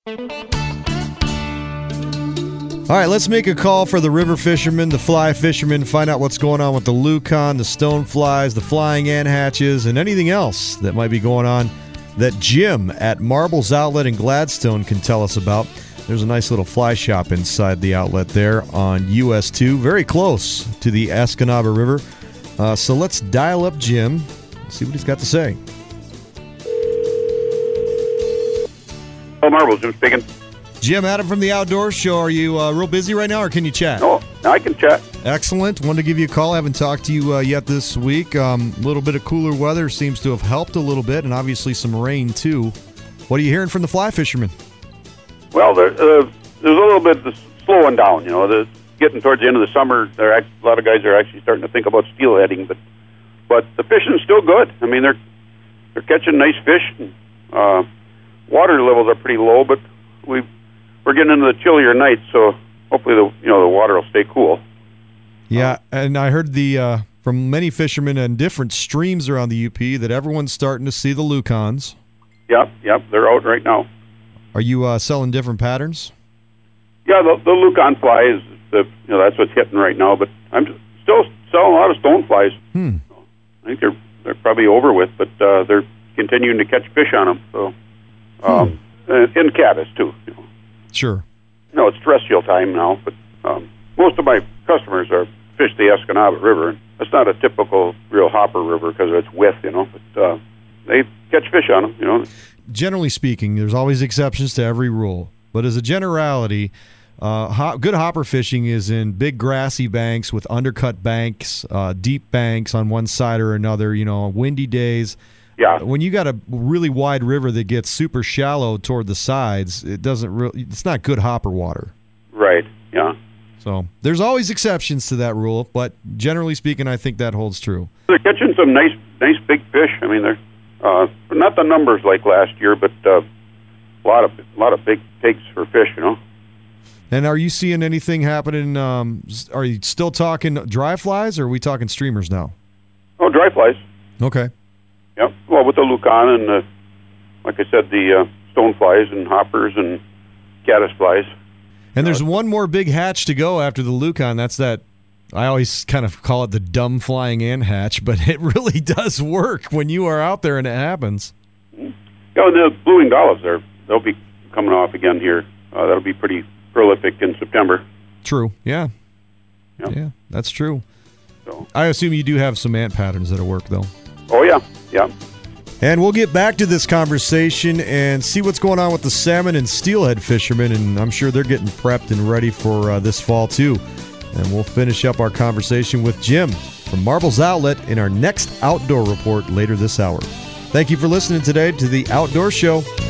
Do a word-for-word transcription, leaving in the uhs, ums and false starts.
All right, let's make a call for the river fishermen, the fly fishermen, find out what's going on with the Lukon, the stoneflies, the flying ant hatches, and anything else that might be going on that Jim at Marbles Outlet in Gladstone can tell us about. There's a nice little fly shop inside the outlet there on U S two, very close to the Escanaba River. Uh, so let's dial up Jim and see what he's got to say. Oh, Marbles, Jim speaking. Jim, Adam from the Outdoor Show. Are you uh, real busy right now, or can you chat? No, I can chat. Excellent. Wanted to give you a call. I haven't talked to you uh, yet this week. A um, little bit of cooler weather seems to have helped a little bit, and obviously some rain, too. What are you hearing from the fly fishermen? Well, there, uh, there's a little bit of slowing down. You know, the, getting towards the end of the summer, there are, a lot of guys are actually starting to think about steelheading, but but the fishing's still good. I mean, they're they're catching nice fish. And, uh, water levels are pretty low, but we we're getting into the chillier nights, so hopefully the you know the water will stay cool. Yeah, and I heard the uh, from many fishermen and different streams around the U P that everyone's starting to see the Lukons. Yep, yep, they're out right now. Are you uh, selling different patterns? Yeah, the, the Lukon fly is the you know that's what's hitting right now. But I'm still selling a lot of stoneflies. Hmm. I think they're they're probably over with, but uh, they're continuing to catch fish on them. So, um, hmm. and, and caddis too. You know. Sure. No, it's terrestrial time now, but um, most of my customers are fish the Escanaba River. And it's not a typical real hopper river because of its width, you know. But uh, they catch fish on them, you know. Generally speaking, there's always exceptions to every rule. But as a generality, uh, ho- good hopper fishing is in big grassy banks with undercut banks, uh, deep banks on one side or another, you know, windy days. Yeah. When you got a really wide river that gets super shallow toward the sides, it doesn't really, it's not good hopper water. Right, yeah. So there's always exceptions to that rule, but generally speaking, I think that holds true. They're catching some nice, nice big fish. I mean, they're uh, not the numbers like last year, but uh, a lot of, a lot of big takes for fish, you know. And are you seeing anything happening? Um, are you still talking dry flies, or are we talking streamers now? Oh, dry flies. Okay. Yep. Well, with the Lukon and, uh, like I said, the uh, stoneflies and hoppers and caddisflies. And there's one more big hatch to go after the Lukon. That's that, I always kind of call it the dumb flying ant hatch, but it really does work when you are out there and it happens. Mm-hmm. Yeah, and the blue winged olives, are, they'll be coming off again here. Uh, that'll be pretty prolific in September. True, yeah. Yeah, yeah that's true. So. I assume you do have some ant patterns that'll work, though. Oh, yeah, yeah. And we'll get back to this conversation and see what's going on with the salmon and steelhead fishermen, and I'm sure they're getting prepped and ready for uh, this fall, too. And we'll finish up our conversation with Jim from Marbles Outlet in our next Outdoor Report later this hour. Thank you for listening today to The Outdoor Show.